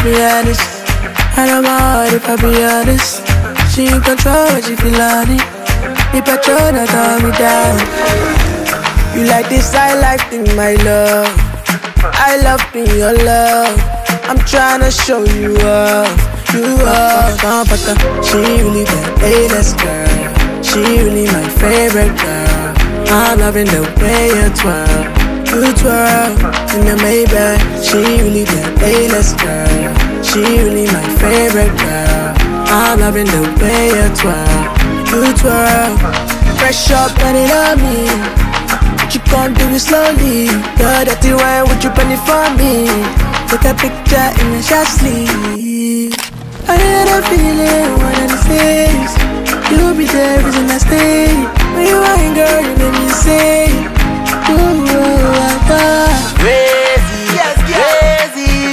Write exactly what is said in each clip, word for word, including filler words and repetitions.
be honest. I know my heart if I be honest. She in control when she feel on it. The petrol that calm me down. You like this high life thing, my love. I love being your love. I'm tryna show you up, you up. She really the A-list girl. She really my favorite girl. I'm loving the way you twirl, you twirl in the Maybach. She really the A-list girl. She really my favorite girl. I'm loving the way you twirl, you twirl. Fresh up, let it on me. But you can't do it slowly. Girl, that you wine, would you pen it for me? Take a picture in your short sleeve. I had a feeling, one of these days you'll be there, reason I stay. When you ain't, girl, you make me say, ooh, ooh, I thought crazy, yes, yes. crazy,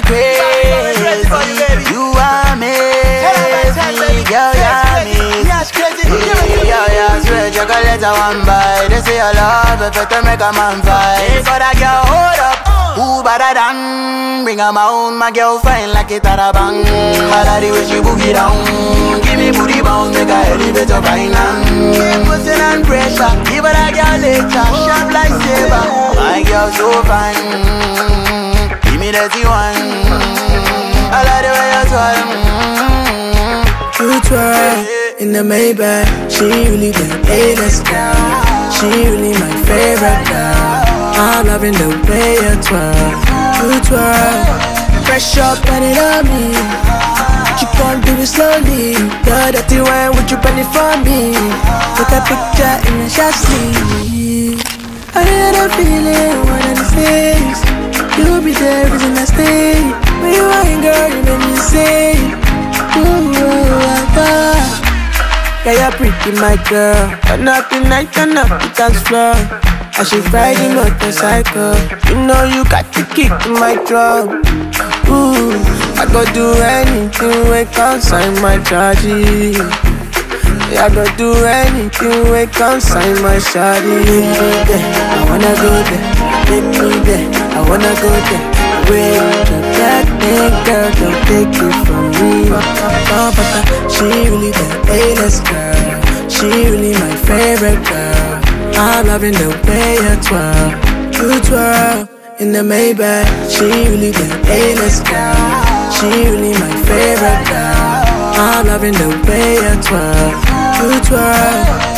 crazy. You are amazing, girl, you're amazing. Yo, yo, swear chocolate I want buy. They say I love it, better make a man fight. But I get hold up, who better than? Bring her my own, my girl fine like it at a bang. But the way she boogie down, give me booty bounce, make her elevate her finance. Keep pushing and pressure, give her that girl lecture, sharp like saber. My girl so fine, give me that one. I like the way you twirl. You twirl in the Maybach. She really the A-list girl. She really my favorite girl. I'm loving the way you twirl, you twirl. Fresh up, let it on me. But you can't do it slowly. Girl, that you wine, would you pen it for me? Take a picture in your short sleeve. I had a feeling, one of these days you'll be there, reason I stay. When you ain't, girl, you make me say, ooh, I thought. Yeah, you're pretty, my girl. Turn up the night, turn up the dance floor. I should ride the motorcycle. You know you got the kick in my drum. Ooh, I go do anything when consign my charges. Yeah, I go do anything when consign my shawty. Take me there, I wanna go there. Take me there, I wanna go there. Wait, the that thing, girl, don't take it from me. She really the A-list girl. She really my favorite girl. I'm loving the way you twirl, you twirl in the Maybach. She really the A-list girl. She really my favorite girl. I'm loving the way you twirl, you twirl.